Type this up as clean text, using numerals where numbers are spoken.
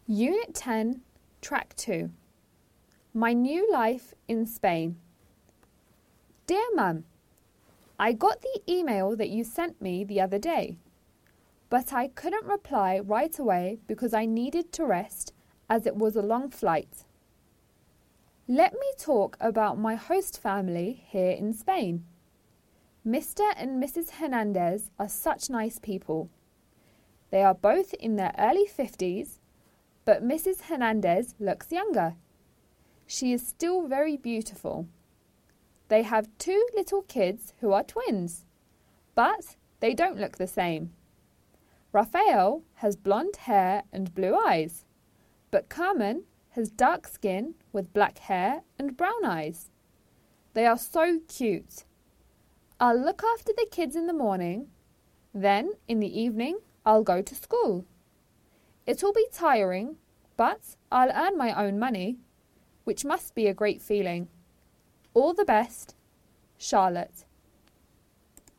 Unit 10, Track 2. My New Life in Spain. Dear Mum, I got the email that you sent me the other day, but I couldn't reply right away because I needed to rest as it was a long flight. Let me talk about my host family here in Spain. Mr. and Mrs. Hernandez are such nice people. They are both in their early 50s, but Mrs. Hernandez looks younger. She is still very beautiful. They have 2 little kids who are twins, but they don't look the same. Rafael has blonde hair and blue eyes, but Carmen has dark skin with black hair and brown eyes. They are so cute. I'll look after the kids in the morning, then in the evening I'll go to school. It'll be tiring, but I'll earn my own money, which must be a great feeling. All the best, Charlotte.